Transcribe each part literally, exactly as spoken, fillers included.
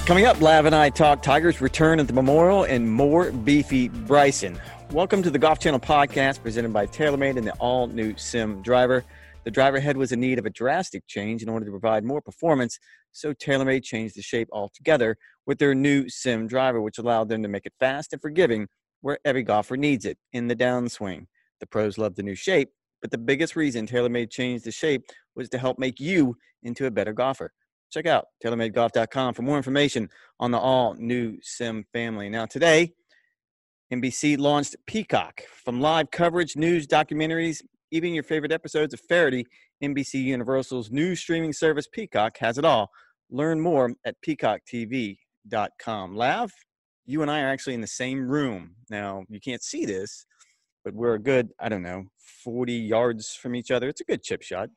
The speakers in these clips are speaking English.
Coming up, Lav and I talk Tigers' return at the Memorial and more beefy Bryson. Welcome to the Golf Channel podcast presented by TaylorMade and the all-new Sim Driver. The driver head was in need of a drastic change in order to provide more performance, so TaylorMade changed the shape altogether with their new Sim Driver, which allowed them to make it fast and forgiving where every golfer needs it, in the downswing. The pros love the new shape, but the biggest reason TaylorMade changed the shape was to help make you into a better golfer. Check out tailor made golf dot com for more information on the all-new Sim family. Now today, N B C launched Peacock. From live coverage, news, documentaries, even your favorite episodes of Faraday, N B C Universal's new streaming service Peacock has it all. Learn more at peacock t v dot com. Lav, you and I are actually in the same room. Now, you can't see this, but we're a good, I don't know, forty yards from each other. It's a good chip shot.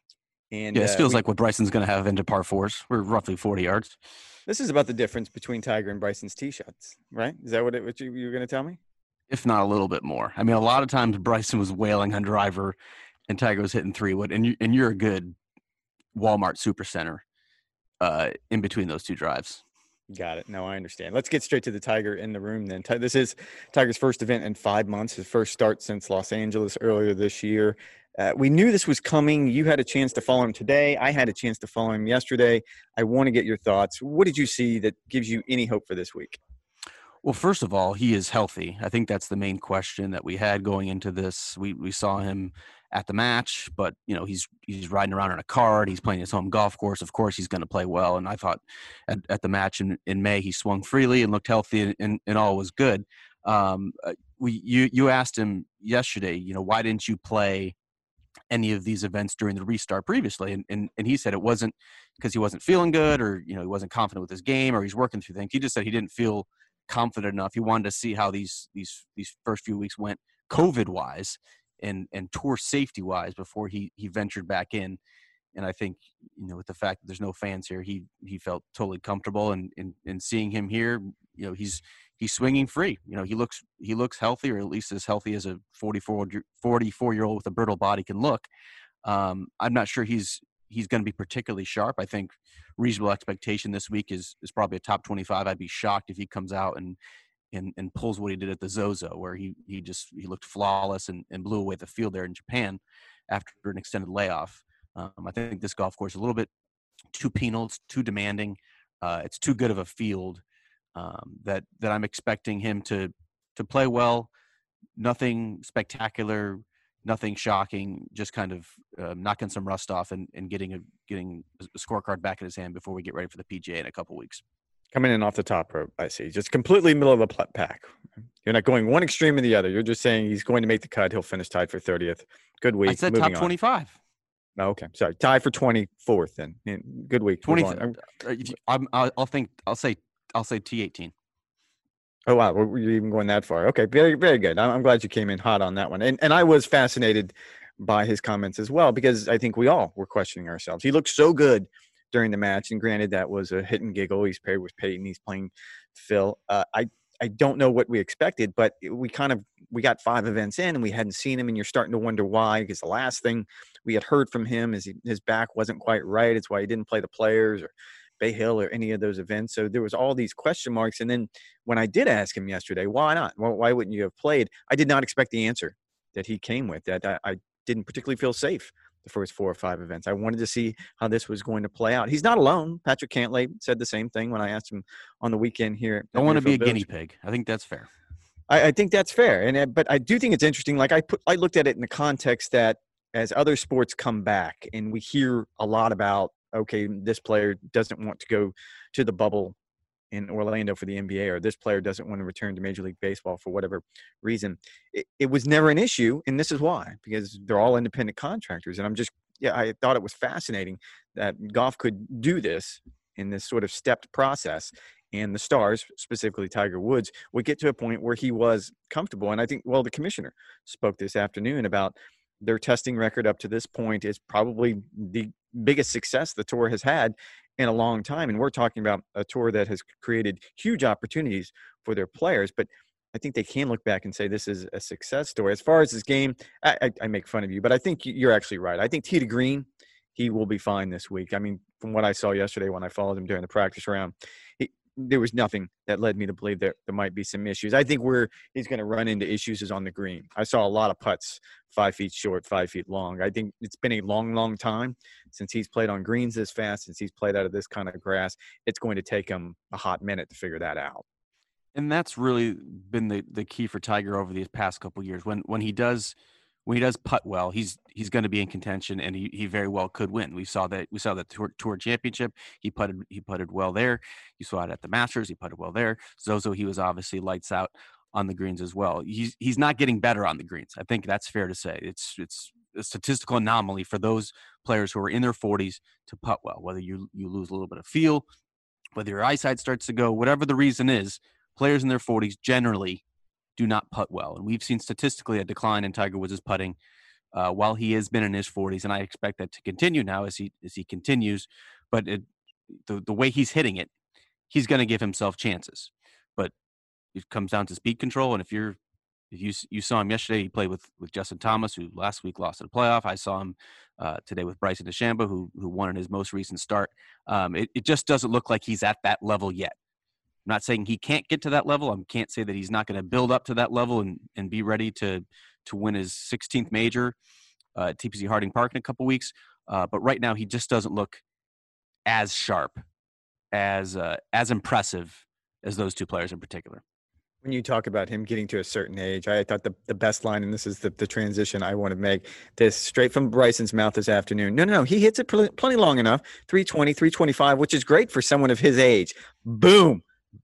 And yeah, it uh, feels we, like what Bryson's going to have into par fours. We're roughly forty yards. This is about the difference between Tiger and Bryson's tee shots, right? Is that what, it, what you, you were going to tell me? If not a little bit more. I mean, a lot of times Bryson was wailing on driver and Tiger was hitting three wood, and, you, and you're a good Walmart Supercenter uh, in between those two drives. Got it. No, I understand. Let's get straight to the Tiger in the room then. This is Tiger's first event in five months, his first start since Los Angeles earlier this year. Uh, we knew this was coming. You had a chance to follow him today. I had a chance to follow him yesterday. I want to get your thoughts. What did you see that gives you any hope for this week? Well, first of all, he is healthy. I think that's the main question that we had going into this. We we saw him at the match, but you know he's he's riding around in a cart. He's playing his home golf course. Of course, he's going to play well. And I thought at, at the match in, in May, he swung freely and looked healthy, and, and, and all was good. Um, we you you asked him yesterday, you know, why didn't you play any of these events during the restart previously? And, and and he said it wasn't because he wasn't feeling good, or you know he wasn't confident with his game, or he's working through things. He just said he didn't feel confident enough. He wanted to see how these these these first few weeks went COVID wise and and tour safety wise before he he ventured back in. And I think, you know, with the fact that there's no fans here, he he felt totally comfortable. And in in seeing him here, you know, he's he's swinging free. You know, he looks he looks healthy, or at least as healthy as a forty-four year old with a brittle body can look. Um, I'm not sure he's he's going to be particularly sharp. I think reasonable expectation this week is is probably a top twenty-five. I'd be shocked if he comes out and and and pulls what he did at the Zozo, where he he just he looked flawless and, and blew away the field there in Japan after an extended layoff. Um, I think this golf course is a little bit too penal, it's too demanding. Uh, it's too good of a field um, that that I'm expecting him to to play well. Nothing spectacular, nothing shocking. Just kind of uh, knocking some rust off and, and getting a getting a scorecard back in his hand before we get ready for the P G A in a couple weeks. Coming in off the top rope, I see. Just completely middle of the pack. You're not going one extreme or the other. You're just saying he's going to make the cut. He'll finish tied for thirtieth. Good week. I said Moving top twenty-five. On. Oh, okay, sorry. Tie for twenty-fourth then. Good week. twenty. I'm, I'll, I'll think. I'll say. I'll say T eighteen. Oh wow, we're even going that far. Okay, very very good. I'm glad you came in hot on that one. And and I was fascinated by his comments as well, because I think we all were questioning ourselves. He looked so good during the match, and granted that was a hit and giggle. He's paired with Peyton. He's playing Phil. Uh, I I don't know what we expected, but we kind of we got five events in and we hadn't seen him, and you're starting to wonder why, because the last thing we had heard from him is he, his back wasn't quite right. It's why he didn't play the Players or Bay Hill or any of those events. So there was all these question marks. And then when I did ask him yesterday, why not? Well, why wouldn't you have played? I did not expect the answer that he came with. That I, I didn't particularly feel safe the first four or five events. I wanted to see how this was going to play out. He's not alone. Patrick Cantlay said the same thing when I asked him on the weekend here. I want to be a guinea pig. I think that's fair. I, I think that's fair. And uh, but I do think it's interesting. Like I put, I looked at it in the context that as other sports come back, and we hear a lot about, okay, this player doesn't want to go to the bubble in Orlando for the N B A, or this player doesn't want to return to Major League Baseball for whatever reason. It, it was never an issue, and this is why, because they're all independent contractors. And I'm just, yeah, I thought it was fascinating that golf could do this in this sort of stepped process, and the stars, specifically Tiger Woods, would get to a point where he was comfortable. And I think, well, the commissioner spoke this afternoon about their testing record up to this point is probably the biggest success the tour has had in a long time. And we're talking about a tour that has created huge opportunities for their players. But I think they can look back and say this is a success story. As far as his game, I, I, I make fun of you, but I think you're actually right. I think tee to green, he will be fine this week. I mean, from what I saw yesterday when I followed him during the practice round, he, there was nothing that led me to believe that there might be some issues. I think where he's going to run into issues is on the green. I saw a lot of putts five feet short, five feet long. I think it's been a long, long time since he's played on greens this fast, since he's played out of this kind of grass. It's going to take him a hot minute to figure that out. And that's really been the, the key for Tiger over these past couple of years. When when he does when he does putt well, he's he's going to be in contention, and he, he very well could win. We saw that we saw that tour, tour championship. He putted he putted well there. You saw it at the Masters. He putted well there. Zozo, he was obviously lights out on the greens as well. He's he's not getting better on the greens. I think that's fair to say. It's it's a statistical anomaly for those players who are in their forties to putt well. Whether you you lose a little bit of feel, whether your eyesight starts to go, whatever the reason is, players in their forties generally do not putt well. And we've seen statistically a decline in Tiger Woods' putting uh, while he has been in his forties. And I expect that to continue now as he as he continues. But it, the, the way he's hitting it, he's going to give himself chances. But it comes down to speed control. And if you're if you you saw him yesterday, he played with, with Justin Thomas, who last week lost in the playoff. I saw him uh, today with Bryson DeChambeau, who who won in his most recent start. Um, it, it just doesn't look like he's at that level yet. I'm not saying he can't get to that level. I can't say that he's not going to build up to that level and, and be ready to to win his sixteenth major uh, at T P C Harding Park in a couple weeks. Uh, but right now, he just doesn't look as sharp, as uh, as impressive as those two players in particular. When you talk about him getting to a certain age, I thought the, the best line, and this is the, the transition I want to make, this straight from Bryson's mouth this afternoon. No, no, no. He hits it pl- plenty long enough, three twenty, three twenty-five, which is great for someone of his age. Boom.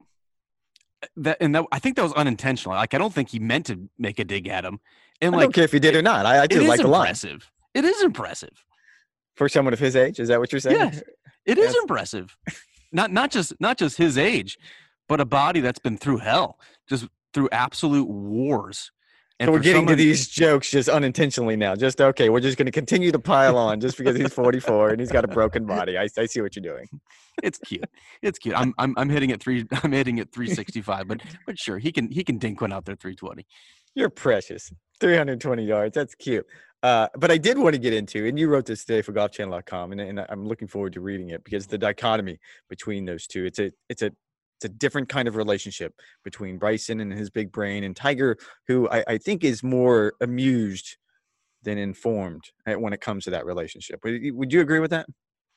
That and that, I think that was unintentional. Like, I don't think he meant to make a dig at him. And I like, don't care if he did or not. I, I do like the line. Impressive. It is impressive for someone of his age. Is that what you're saying? Yes, it is yes. impressive. Not not just not just his age, but a body that's been through hell, just through absolute wars. And so we're getting someone, to these jokes just unintentionally now. Just, okay, we're just going to continue to pile on just because he's forty-four and he's got a broken body. I, I see what you're doing. It's cute. It's cute. I'm I'm I'm hitting at three. I'm hitting at three sixty-five. But but sure, he can he can dink one out there three twenty. You're precious. three hundred twenty yards. That's cute. Uh, but I did want to get into, and you wrote this today for golf channel dot com, and, and I'm looking forward to reading it because the dichotomy between those two. It's a it's a It's a different kind of relationship between Bryson and his big brain and Tiger, who I, I think is more amused than informed when it comes to that relationship. Would, would you agree with that?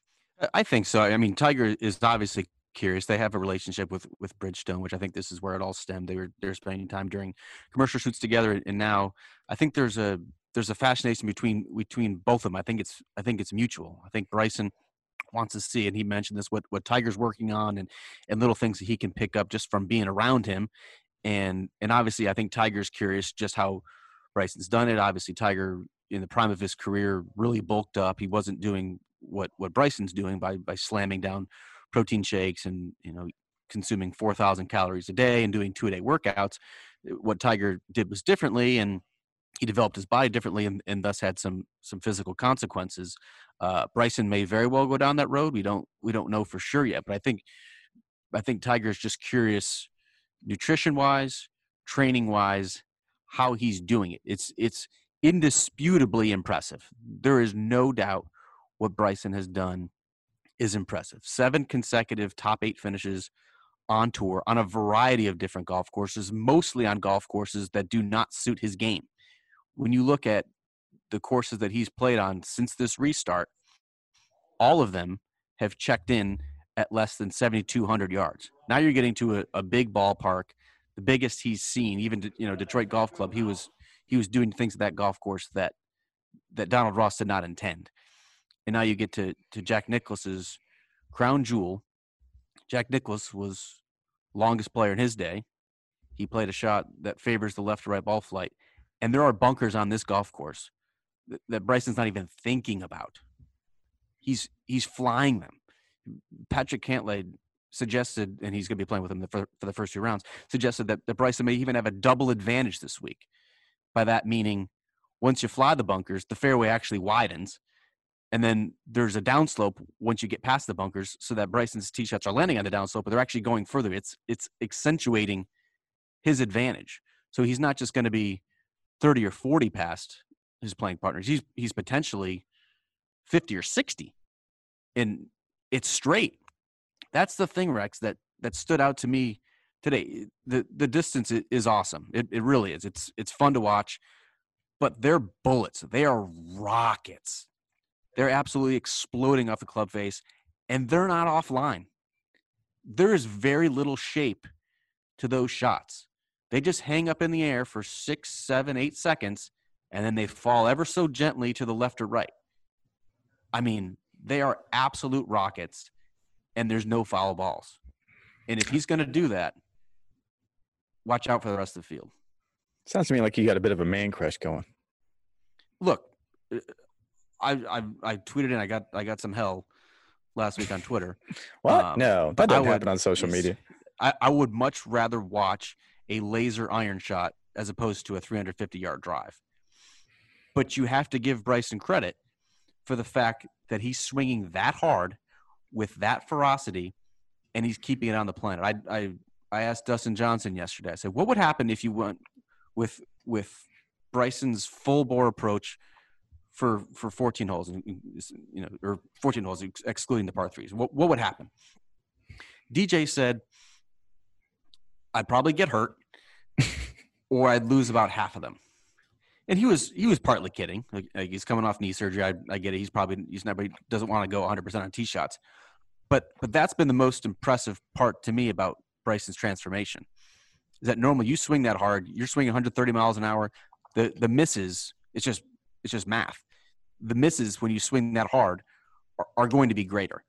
I think so. I mean, Tiger is obviously curious. They have a relationship with, with Bridgestone, which I think this is where it all stemmed. They were they're spending time during commercial shoots together, and now I think there's a there's a fascination between between both of them. I think it's I think it's mutual. I think Bryson wants to see, and he mentioned this, what what Tiger's working on, and and little things that he can pick up just from being around him, and and obviously I think Tiger's curious just how Bryson's done it. Obviously Tiger in the prime of his career really bulked up. He wasn't doing what what Bryson's doing by by slamming down protein shakes and you know consuming four thousand calories a day and doing two a day workouts. What Tiger did was differently, and he developed his body differently, and, and thus had some some physical consequences. Uh, Bryson may very well go down that road. We don't we don't know for sure yet, but I think I think Tiger's just curious, nutrition wise, training wise, how he's doing it. It's it's indisputably impressive. There is no doubt what Bryson has done is impressive. Seven consecutive top eight finishes on tour on a variety of different golf courses, mostly on golf courses that do not suit his game. When you look at the courses that he's played on since this restart, all of them have checked in at less than seventy-two hundred yards. Now you're getting to a, a big ballpark, the biggest he's seen. Even you know Detroit Golf Club, he was he was doing things at that golf course that that Donald Ross did not intend. And now you get to to Jack Nicklaus's crown jewel. Jack Nicklaus was longest player in his day. He played a shot that favors the left to right ball flight. And there are bunkers on this golf course that, that Bryson's not even thinking about. He's he's flying them. Patrick Cantlay suggested, and he's going to be playing with him for, for the first two rounds, suggested that, that Bryson may even have a double advantage this week. By that meaning, once you fly the bunkers, the fairway actually widens, and then there's a downslope once you get past the bunkers, so that Bryson's tee shots are landing on the downslope, but they're actually going further. It's it's accentuating his advantage. So he's not just going to be thirty or forty past his playing partners. He's he's potentially fifty or sixty. And it's straight. That's the thing, Rex, that that stood out to me today. The the distance is awesome. It it really is. It's it's fun to watch, but they're bullets. They are rockets. They're absolutely exploding off the club face, and they're not offline. There is very little shape to those shots. They just hang up in the air for six, seven, eight seconds, and then they fall ever so gently to the left or right. I mean, they are absolute rockets, and there's no foul balls. And if he's going to do that, watch out for the rest of the field. Sounds to me like you got a bit of a man crush going. Look, I I, I tweeted and I got I got some hell last week on Twitter. What? Um, no, that doesn't would, happen on social media. I, I would much rather watch a laser iron shot as opposed to a three hundred fifty yard drive. But you have to give Bryson credit for the fact that he's swinging that hard with that ferocity, and he's keeping it on the planet. I I, I asked Dustin Johnson yesterday. I said, what would happen if you went with with Bryson's full bore approach for for fourteen holes, you know, or fourteen holes excluding the par threes? What what would happen? D J said, I'd probably get hurt, or I'd lose about half of them. And he was he was partly kidding. Like, like he's coming off knee surgery. I, I get it. He's probably he's never he doesn't want to go one hundred percent on tee shots. But but that's been the most impressive part to me about Bryson's transformation. Is that normally you swing that hard, you're swinging one hundred thirty miles an hour. The the misses, it's just it's just math. The misses when you swing that hard are, are going to be greater.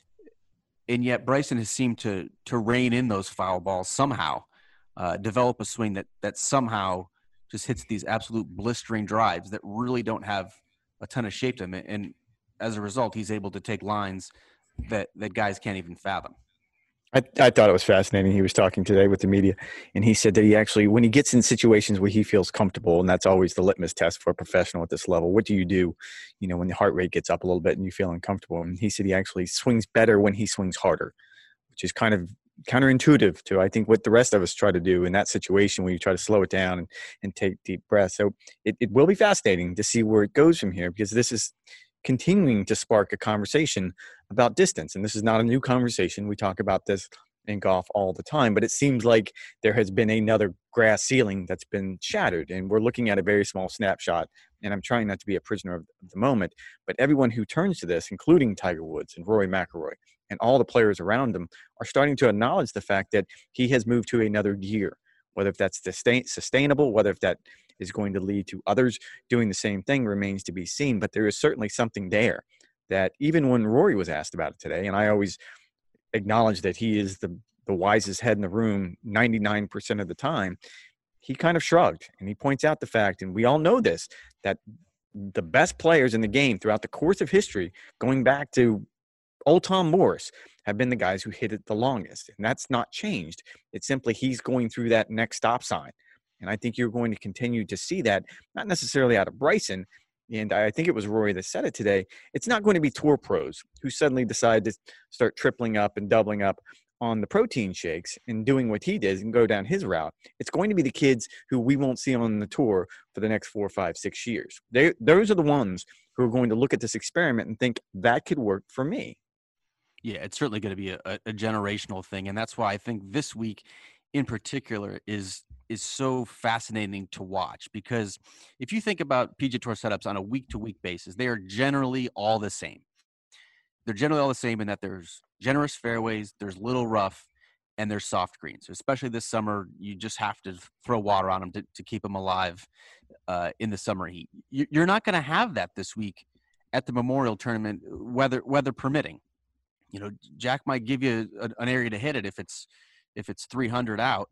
And yet Bryson has seemed to to rein in those foul balls somehow, uh, develop a swing that that somehow just hits these absolute blistering drives that really don't have a ton of shape to them. And as a result, he's able to take lines that, that guys can't even fathom. I, I thought it was fascinating. He was talking today with the media, and he said that he actually, when he gets in situations where he feels comfortable, and that's always the litmus test for a professional at this level, what do you do, you know, when the heart rate gets up a little bit and you feel uncomfortable? And he said he actually swings better when he swings harder, which is kind of counterintuitive to, I think, what the rest of us try to do in that situation when you try to slow it down and, and take deep breaths. So it, it will be fascinating to see where it goes from here, because this is continuing to spark a conversation about distance. And this is not a new conversation. We talk about this in golf all the time, but it seems like there has been another glass ceiling that's been shattered, and we're looking at a very small snapshot. And I'm trying not to be a prisoner of the moment, but everyone who turns to this, including Tiger Woods and Rory McIlroy and all the players around him, are starting to acknowledge the fact that he has moved to another gear, whether if that's sustainable, whether if that is going to lead to others doing the same thing remains to be seen. But there is certainly something there that even when Rory was asked about it today, and I always acknowledge that he is the, the wisest head in the room ninety-nine percent of the time, he kind of shrugged, and he points out the fact, and we all know this, that the best players in the game throughout the course of history, going back to old Tom Morris, have been the guys who hit it the longest. And that's not changed. It's simply he's going through that next stop sign. And I think you're going to continue to see that, not necessarily out of Bryson. And I think it was Rory that said it today. It's not going to be tour pros who suddenly decide to start tripling up and doubling up on the protein shakes and doing what he did and go down his route. It's going to be the kids who we won't see on the tour for the next four, five, six years. They, those are the ones who are going to look at this experiment and think that could work for me. Yeah, it's certainly going to be a, a generational thing. And that's why I think this week in particular is is so fascinating to watch, because if you think about P G A Tour setups on a week-to-week basis, they are generally all the same. They're generally all the same in that there's generous fairways, there's little rough, and there's soft greens. So especially this summer, you just have to throw water on them to, to keep them alive uh, in the summer heat. You're not going to have that this week at the Memorial Tournament, weather weather permitting. You know, Jack might give you a, an area to hit it if it's if it's three hundred out.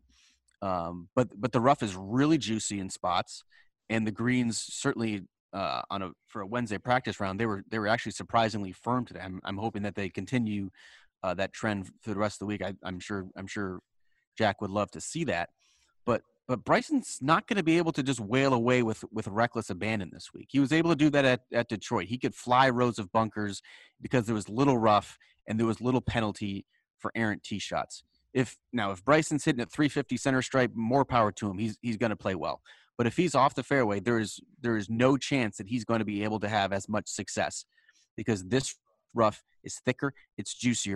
Um, but but the rough is really juicy in spots, and the greens certainly uh, on a for a Wednesday practice round they were they were actually surprisingly firm today. I'm I'm hoping that they continue uh, that trend through the rest of the week. I, I'm sure I'm sure Jack would love to see that, but but Bryson's not going to be able to just wail away with with reckless abandon this week. He was able to do that at at Detroit. He could fly rows of bunkers because there was little rough and there was little penalty for errant tee shots. If now, if Bryson's hitting at three fifty center stripe, more power to him. He's he's going to play well. But if he's off the fairway, there is there is no chance that he's going to be able to have as much success, because this rough is thicker, it's juicier,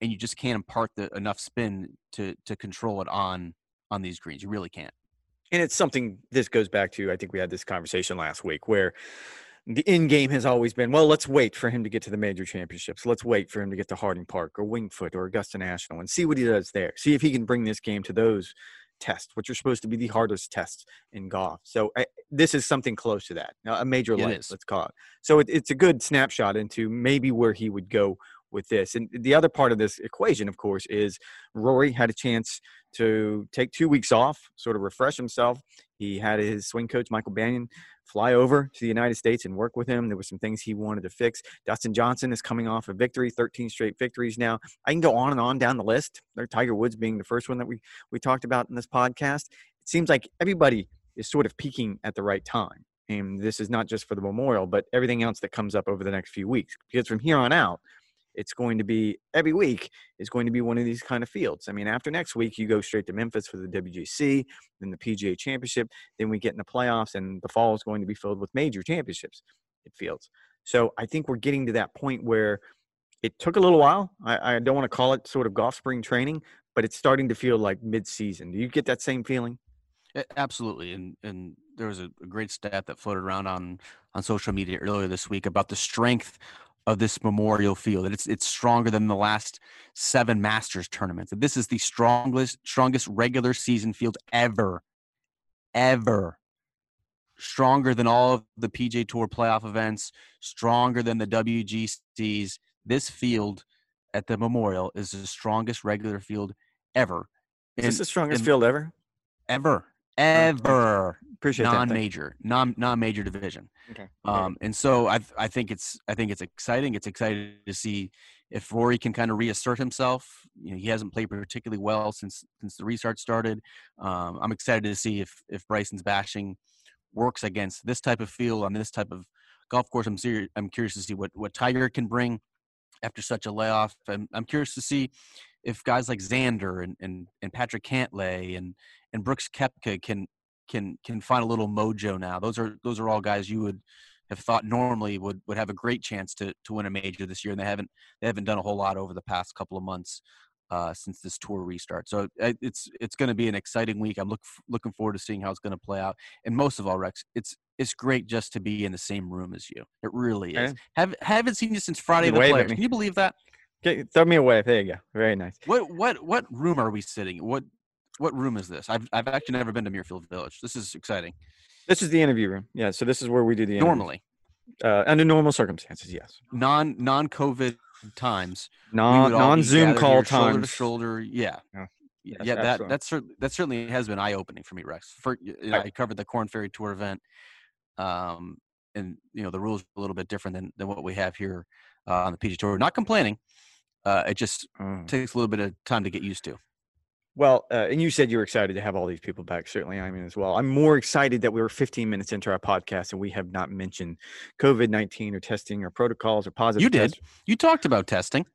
and you just can't impart the enough spin to to control it on on these greens. You really can't. And it's something this goes back to, I think we had this conversation last week, where the end game has always been, well, let's wait for him to get to the major championships. Let's wait for him to get to Harding Park or Winged Foot or Augusta National and see what he does there. See if he can bring this game to those tests, which are supposed to be the hardest tests in golf. So I, this is something close to that, a major life, let's call it. So it, it's a good snapshot into maybe where he would go with this. And the other part of this equation, of course, is Rory had a chance to take two weeks off, sort of refresh himself. He had his swing coach, Michael Banyan, fly over to the United States and work with him. There were some things he wanted to fix. Dustin Johnson is coming off a victory, thirteen straight victories now. I can go on and on down the list. Tiger Woods being the first one that we, we talked about in this podcast. It seems like everybody is sort of peaking at the right time. And this is not just for the Memorial, but everything else that comes up over the next few weeks. Because from here on out, it's going to be every week is going to be one of these kind of fields. I mean, after next week, you go straight to Memphis for the W G C, then the P G A Championship, then we get in the playoffs, and the fall is going to be filled with major championships at fields. So I think we're getting to that point where it took a little while. I, I don't want to call it sort of golf spring training, but it's starting to feel like mid-season. Do you get that same feeling? Absolutely. And and there was a, a great stat that floated around on, on social media earlier this week about the strength of this Memorial field. It's it's stronger than the last seven Masters tournaments. And this is the strongest strongest regular season field ever, ever. Stronger than all of the P G A Tour playoff events, stronger than the W G Cs. This field at the Memorial is the strongest regular field ever. Is this the strongest field ever? Ever. Ever. Appreciate that. Non-major, non non-major division. Okay. Um, and so I I think it's I think it's exciting. It's exciting to see if Rory can kind of reassert himself. You know, he hasn't played particularly well since since the restart started. Um, I'm excited to see if if Bryson's bashing works against this type of field on this type of golf course. I'm serious. I'm curious to see what what Tiger can bring after such a layoff. I'm I'm curious to see if guys like Xander and and, and Patrick Cantlay and and Brooks Koepka can can can find a little mojo now. Those are those are all guys you would have thought normally would, would have a great chance to to win a major this year, and they haven't they haven't done a whole lot over the past couple of months uh, since this tour restart. So it's it's going to be an exciting week. I'm look, looking forward to seeing how it's going to play out. And most of all, Rex, it's it's great just to be in the same room as you. It really is. Okay. Have haven't seen you since Friday the Players. Can you believe that? Okay, throw me a wave. There you go. Very nice. What what what room are we sitting in? What What room is this? I've I've actually never been to Muirfield Village. This is exciting. This is the interview room. Yeah, so this is where we do the interview. Normally. Uh, under normal circumstances, yes. Non non COVID times. Non non Zoom call here, times. Shoulder to shoulder. Yeah. Yeah, yes, yeah that that's that certainly has been eye opening for me, Rex. For, you know, I covered the Corn Ferry Tour event, um, and you know the rules are a little bit different than than what we have here uh, on the P G A Tour. Not complaining. Uh, it just mm. takes a little bit of time to get used to. Well, uh, and you said you were excited to have all these people back. Certainly I am as well. I'm more excited that we were fifteen minutes into our podcast and we have not mentioned COVID nineteen or testing or protocols or positive You did. tests. You talked about testing.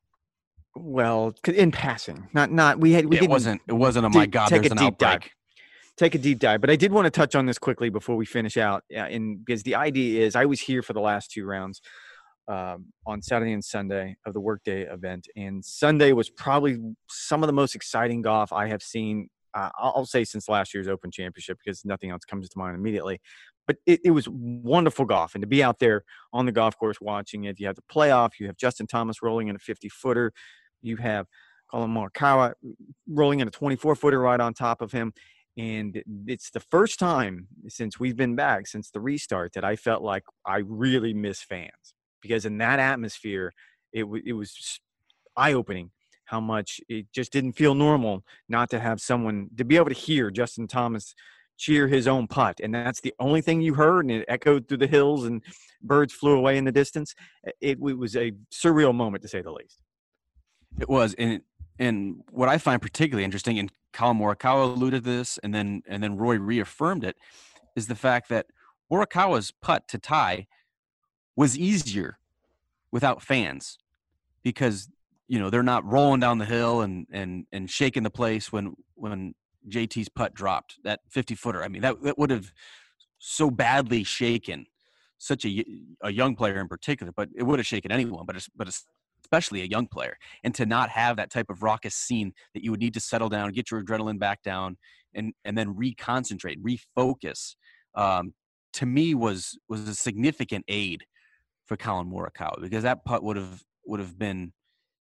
Well, in passing. Not not we had we yeah, didn't it wasn't it wasn't a my deep, God take there's a an deep outbreak. Dive. Take a deep dive. But I did want to touch on this quickly before we finish out. Uh, and because the idea is I was here for the last two rounds. Um, on Saturday and Sunday of the workday event. And Sunday was probably some of the most exciting golf I have seen, uh, I'll say since last year's Open Championship, because nothing else comes to mind immediately. But it, it was wonderful golf. And to be out there on the golf course watching it, you have the playoff, you have Justin Thomas rolling in a fifty-footer, you have Colin Morikawa rolling in a twenty-four footer right on top of him. And it's the first time since we've been back, since the restart, that I felt like I really miss fans. Because in that atmosphere, it, w- it was eye-opening how much it just didn't feel normal not to have someone – to be able to hear Justin Thomas cheer his own putt. And that's the only thing you heard, and it echoed through the hills and birds flew away in the distance. It, it was a surreal moment, to say the least. It was. And, and what I find particularly interesting, and Colin Morikawa alluded to this, and then, and then Roy reaffirmed it, is the fact that Morikawa's putt to tie – was easier without fans because, you know, they're not rolling down the hill and, and, and shaking the place when, when J T's putt dropped that fifty footer. I mean, that, that would have so badly shaken such a, a young player in particular, but it would have shaken anyone, but, it's, but it's, especially a young player, and to not have that type of raucous scene that you would need to settle down, get your adrenaline back down, and and then reconcentrate, refocus, um, to me was was a significant aid for Collin Morikawa, because that putt would have would have been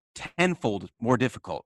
tenfold more difficult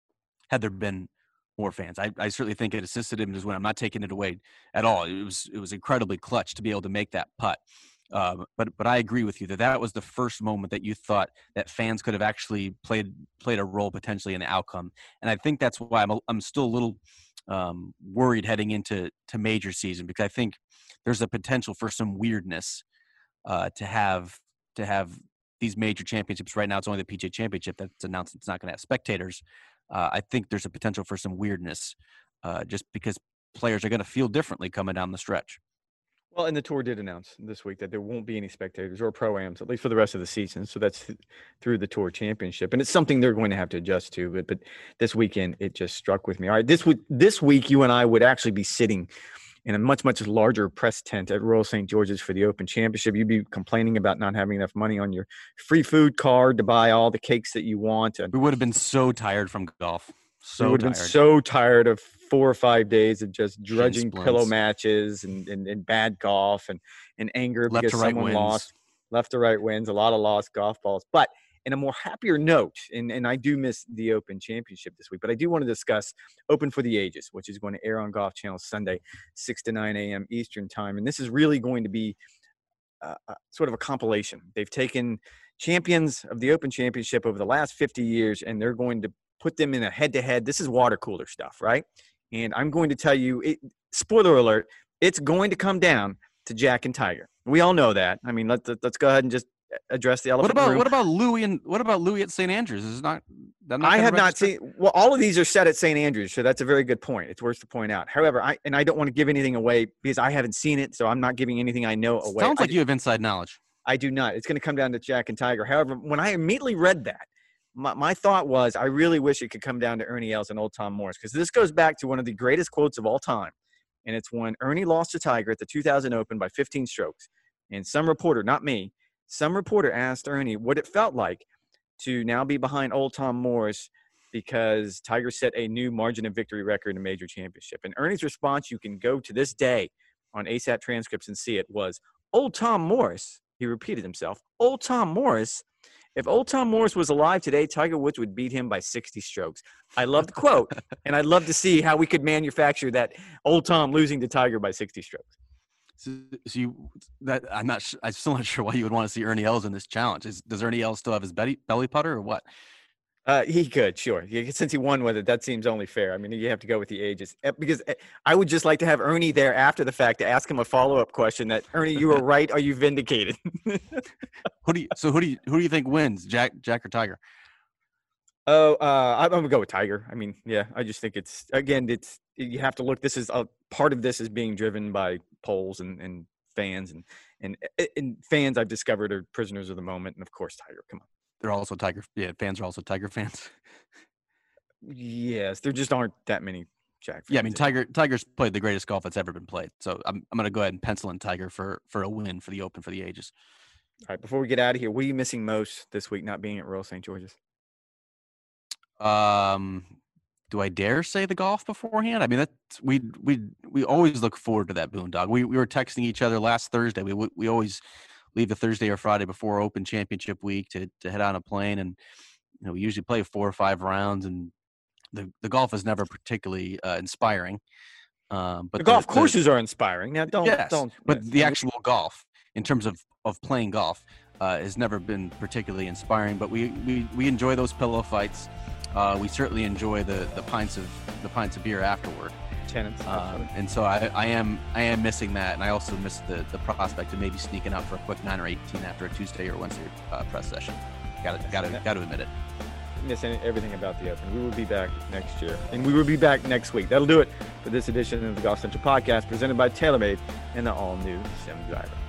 had there been more fans. I, I certainly think it assisted him as when I'm not taking it away at all. It was it was incredibly clutch to be able to make that putt. Um, but but I agree with you that that was the first moment that you thought that fans could have actually played played a role potentially in the outcome. And I think that's why I'm a, I'm still a little um, worried heading into to major season, because I think there's a potential for some weirdness uh, to have to have these major championships. Right now, it's only the P G A Championship that's announced it's not going to have spectators. Uh, I think there's a potential for some weirdness uh, just because players are going to feel differently coming down the stretch. Well, and the Tour did announce this week that there won't be any spectators or pro-ams, at least for the rest of the season. So that's th- through the Tour Championship. And it's something they're going to have to adjust to. But, but this weekend, it just struck with me. All right, this week, this week, you and I would actually be sitting in a much, much larger press tent at Royal Saint George's for the Open Championship. You'd be complaining about not having enough money on your free food card to buy all the cakes that you want. And we would have been so tired from golf. So we would have tired. been so tired of four or five days of just drudging splints. pillow matches and, and, and bad golf and, and anger Left because to right someone wins. lost. Left to right wins, a lot of lost golf balls. But in a more happier note, and, and I do miss the Open Championship this week, but I do want to discuss Open for the Ages, which is going to air on Golf Channel Sunday, six to nine a.m. Eastern time. And this is really going to be uh, sort of a compilation. They've taken champions of the Open Championship over the last fifty years, and they're going to put them in a head-to-head. This is water cooler stuff, right? And I'm going to tell you, it, spoiler alert, it's going to come down to Jack and Tiger. We all know that. I mean, let's let's go ahead and just address the elephant What about in the room. what about Louis and what about Louis at Saint Andrews? Is not, that not I gonna have not register? seen. Well, all of these are set at Saint Andrews, so that's a very good point. It's worth to point out. However, I and I don't want to give anything away because I haven't seen it, so I'm not giving anything I know away. Sounds like I, you have inside knowledge. I do not. It's going to come down to Jack and Tiger. However, when I immediately read that, my, my thought was, I really wish it could come down to Ernie Els and Old Tom Morris, because this goes back to one of the greatest quotes of all time. And it's when Ernie lost to Tiger at the two thousand Open by fifteen strokes. And some reporter, not me, some reporter asked Ernie what it felt like to now be behind Old Tom Morris because Tiger set a new margin of victory record in a major championship. And Ernie's response, you can go to this day on A S A P transcripts and see it, was, Old Tom Morris. He repeated himself, Old Tom Morris. If Old Tom Morris was alive today, Tiger Woods would beat him by sixty strokes. I love the quote, and I'd love to see how we could manufacture that Old Tom losing to Tiger by sixty strokes. So, so you, that I'm not. I'm still not sure why you would want to see Ernie Els in this challenge. Is, does Ernie Els still have his belly belly putter or what? Uh, he could, sure. Yeah, since he won with it, that seems only fair. I mean, you have to go with the ages. Because I would just like to have Ernie there after the fact to ask him a follow-up question that, Ernie, you were right. Are you vindicated? Who do you, so who do you who do you think wins, Jack Jack or Tiger? Oh, uh, I'm gonna go with Tiger. I mean, yeah, I just think it's again, it's you have to look. This is a part of this is being driven by polls and, and fans and, and and fans. I've discovered are prisoners of the moment, and of course, Tiger. Come on. They're also Tiger. Yeah, fans are also Tiger fans. Yes, there just aren't that many Jack fans. Yeah, I mean, Tiger Tiger's played the greatest golf that's ever been played. So I'm I'm gonna go ahead and pencil in Tiger for for a win for the Open for the Ages. All right, before we get out of here, what are you missing most this week not being at Royal Saint George's? Um, do I dare say the golf beforehand? I mean, that's we we we always look forward to that boondog. We we were texting each other last Thursday. We we always leave the Thursday or Friday before Open Championship week to to head on a plane, and you know we usually play four or five rounds, and the the golf is never particularly uh, inspiring. Um, but the golf the, courses the, are inspiring. Now, don't yes, don't. but yes. the actual golf in terms of of playing golf uh, has never been particularly inspiring. But we we we enjoy those pillow fights. Uh, we certainly enjoy the, the pints of the pints of beer afterward, Tenants, um, and so I, I am I am missing that, and I also miss the, the prospect of maybe sneaking out for a quick nine or eighteen after a Tuesday or Wednesday uh, press session. Got to got to got to admit it. Miss everything about the Open. We will be back next year, and we will be back next week. That'll do it for this edition of the Golf Central Podcast, presented by TaylorMade and the all-new Sim Driver.